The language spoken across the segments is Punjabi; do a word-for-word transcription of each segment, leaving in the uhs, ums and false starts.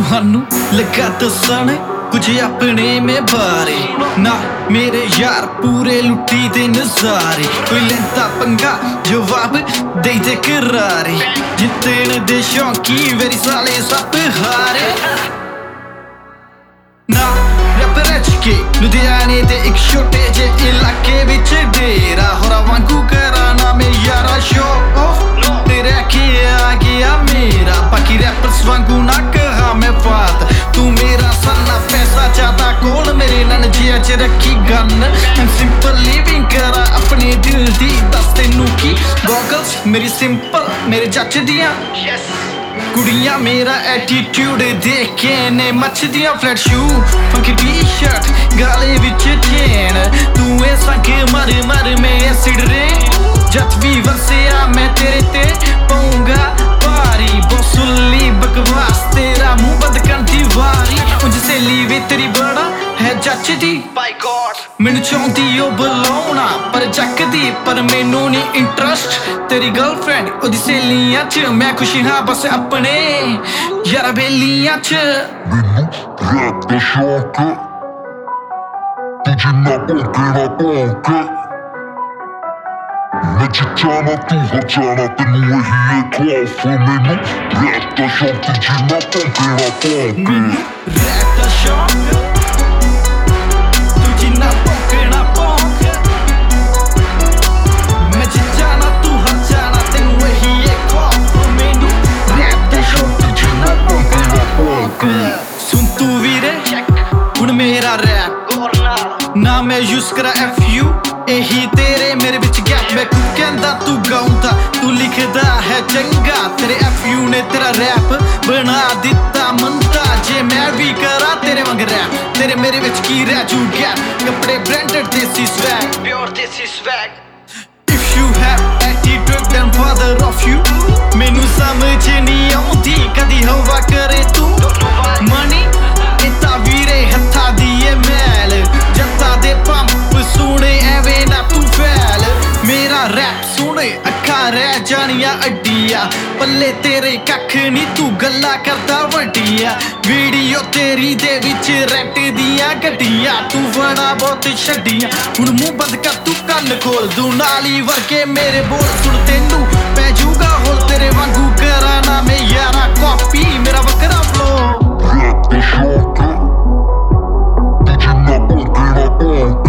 ਤੁਹਾਨੂੰ ਲੱਗਾ ਦੱਸਣ ਕੁਝ ਆਪਣੇ ਮੈਂ ਬਾਰੇ ਨਾ ਮੇਰੇ ਯਾਰ ਪੂਰੇ ਲੁੱਟੀ ਦੇ ਨਜ਼ਾਰੇ ਕੋਈ ਲੈਂਦਾ ਪੰਗਾ ਜਵਾਬ ਦੇ ਦੇ ਕਰਾਰੇ ਜਿੱਤਣ ਦੇ ਸ਼ੌਂਕੀ ਵੇਰੀ ਸਾਲੇ ਸੱਪ ਹਾਰੇ ਨਾ ਰੱਬ ਰਚ ਕੇ ਲੁਧਿਆਣੇ ਦੇ ਇੱਕ ਛੋਟੇ ਜਿਹੇ ਇਲਾਕੇ ਵਿੱਚ ਡੇਰਾ ਹੋਰਾਂ ਵਾਂਗੂ ਕਰਾਂ ਨਾ ਮੈਂ ਯਾਰਾ ਸ਼ੋਅ ਆਫ ਤੇ ਰਹਿ ਕੇ ਆ ਗਿਆ ਮੇਰਾ ਬਾਕੀ ਰੈਪਰਸ ਵਾਂਗੂ ਨਾ ਕਹਾ ਮੈਂ ਬਾਤ ਤੂੰ ਮੇਰਾ ਸन्ना ਪੈਸਾ ਜ਼ਿਆਦਾ ਕੋਲ ਮੇਰੇ ਨਨ ਜਿਆ ਚ ਰੱਖੀ ਗਨ ਐਮ ਸਿੰਪਲ ਲਿਵਿੰਗ ਕਰਾਂ ਆਪਣੇ ਦਿਲ ਦੀ ਦੱਸ ਤੈਨੂੰ ਕੀ ਗੋਗਲਸ ਮੇਰੀ ਸਿੰਪਲ ਮੇਰੇ ਜੱਜ ਦੀਆਂ ਕੁੜੀਆਂ ਮੇਰਾ ਐਟੀਟਿਊਡ ਦੇਖ ਕੇ ਨੇ ਮੱਚਦੀਆਂ ਫਲੈਟ ਸ਼ੂ ਫੰਕੀ ਟੀ-ਸ਼ਰਟ ਗਾਲੇ ਵਿੱਚ ਚੇਨ ਤੂੰ ਇਹ ਸੰਗ ਮਰ ਮਰ ਮੈਂ ਐਸਿਡ ਰੇ ਜਦ ਵੀ ਵਰਸਿਆ ਮੈਂ ਤੇਰੇ ਤੇ ਪਾਉਂਗਾ ਭਾਰੀ ਬੋਸੁਲੀ ਬਕਵਾਸ ਤੇਰਾ ਮੂੰਹ ਬੰਦ ਕਰਨ ਦੀ ਵਾਰੀ ਉਂਝ ਸਹੇਲੀ ਵੀ ਤੇਰੀ ਬੜਾ ਹੈ ਜੱਜ ਦੀ ਬਾਈ ਗॉड ਮੈਨੂੰ ਚਾਹੁੰਦੀ ਉਹ ਬੁਲਾਉਣਾ ਪਰ ਚੱਕਦੀ ਪਰ ਮੈਨੂੰ ਨਹੀਂ ਇੰਟਰਸਟ ਤੇਰੀ ਗਰਲਫ੍ਰੈਂਡ ਉਹਦੀ ਸਹੇਲੀਆਂ ਚ ਮੈਂ ਖੁਸ਼ ਹਾਂ ਬਸ ਆਪਣੇ ਯਾਰ ਬੇਲੀਆਂ ਚ ਮੈਨੂੰ ਰੈਪ ਦਾ ਸ਼ੌਕ ਤੂੰ ਜਿੰਨਾ ਭੌਂਕਣਾ ਭੌਂਕ ਮੈਂ ਜਿੱਤਣਾ ਤੂੰ ਹੋ ਜਾਣਾ ਤੈਨੂੰ ਇਹੀ ਏ ਖੌਫ ਮੈਨੂੰ ਰੈਪ ਦਾ ਸ਼ੌਕ ਤੂੰ ਜਿੰਨਾ ਭੌਂਕਣਾ ਭੌਂਕ ਰੈਪ ਦਾ ਸ਼ੌਕ ਤੂੰ ਜਿੰਨਾ ਭੌਂਕਣਾ ਭੌਂਕ ਮੈਂ ਜਿੱਤਣਾ ਤੂੰ ਹੋ ਜਾਣਾ ਤੈਨੂੰ ਇਹੀ ਏ ਖੌਫ ਮੈਨੂੰ ਰੈਪ ਦਾ ਸ਼ੌਕ ਤੂੰ ਜਿੰਨਾ ਭੌਂਕਣਾ ਭੌਂਕ ਸੁਣ ਤੂੰ ਵੀਰੇ ਹੁਣ ਮੇਰਾ ਰੈਪ ਨਾ ਮੈਂ ਯੂਜ਼ ਕਰਾਂ ਐਫ ਯੂ ਇਹੀ ਤੇਰੇ ਮੇਰੇ ਵਿੱਚ ਗੈਪ ਮੈਂ ਕੁ ਕਹਿੰਦਾ ਤੂੰ ਗਾਉਂਦਾ ਤੂੰ ਲਿਖਦਾ ਹੈ ਚੰਗਾ ਤੇਰੇ ਐਫ ਯੂ ਨੇ ਤੇਰਾ ਰੈਪ ਬਣਾ ਦਿੱਤਾ ਮੰਦਾ ਜੇ ਮੈਂ ਵੀ ਕਰਾਂ ਤੇਰੇ ਵਾਂਗ ਰੈਪ ਤੇਰੇ ਮੇਰੇ ਵਿੱਚ ਕੀ ਰਹਿ ਜੂ ਗੈਪ ਕੱਪੜੇ branded desi swag pure desi swag if you have attitude then father of you ਮੈਨੂੰ ਸਮਝ ਨਹੀਂ ਆਉਂਦੀ ਕਦੀ ਹਵਾ ਕਰੇ ਤੂੰ ਮਨੀ ਇਤਾ ਵੀਰੇ ਹੱਥਾਂ ਦੀ ਏ ਮੈਲ ਜੱਟਾਂ ਦੇ ਪੰਪ ਸੁਣੇ ਐਵੇਂ ਨਾ ਤੂੰ ਫੈਲ ਮੇਰਾ ਰੈਪ ਸੁਣੇ ਅੱਖਾਂ ਰਹਿ ਜਾਣੀਆਂ ਅੱਡੀਆਂ ਪੱਲੇ ਤੇਰੇ ਕੱਖ ਨਹੀਂ ਤੂੰ ਗੱਲਾਂ ਕਰਦਾ ਵੱਡੀਆਂ ਵੀਡੀਓ ਤੇਰੀ ਦੇ ਵਿੱਚ ਰੈਂਟ ਦੀਆਂ ਗੱਡੀਆਂ ਤੂੰ ਬਣਾ ਬਹੁਤ ਛੱਡੀਆਂ ਹੁਣ ਮੂੰਹ ਬੰਦ ਕਰ ਤੂੰ ਕੰਨ ਖੋਲ ਦੂੰ ਨਾਲੀ ਵਰਗੇ ਮੇਰੇ ਬੋਲ ਸੁਣ ਤੈਨੂੰ ਪੈ ਜੂਗਾ ਹੋਲ ਤੇਰੇ ਵਾਂਗੂ ਕਰਾਂ ਨਾ ਮੈਂ ਯਾਰਾ ਕਾਪੀ ਮੇਰਾ ਵੱਖਰਾ ਫਲੋ ਰੈਪ ਦਾ ਸ਼ੌਕ ਤੂੰ ਜਿੰਨਾ ਭੌਂਕਣਾ ਭੌਂਕ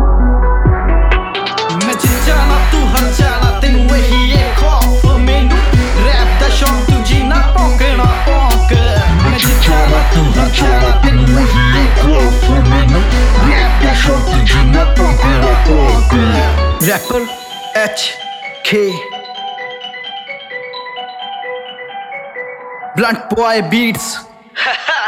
ਮੈਂ ਜਿੱਤਣਾ ਤੂੰ ਹਰ ਜਾਣਾ ਤੈਨੂੰ ਇਹੀ ਏ ਖੌਫ ਮੈਨੂੰ ਰੈਪ ਦਾ ਸ਼ੌਕ ਤੂੰ ਜਿੰਨਾ ਭੌਂਕਣਾ ਭੌਂਕ ਮੈਂ ਜਿੱਤਣਾ ਤੂੰ ਹਰ ਜਾਣਾ ਤੈਨੂੰ ਇਹੀ ਏ ਖੌਫ ਮੈਨੂੰ ਰੈਪ ਦਾ ਸ਼ੌਕ ਤੂੰ ਜਿੰਨਾ ਭੌਂਕਣਾ ਭੌਂਕ rapper H K Blunt Boy Beats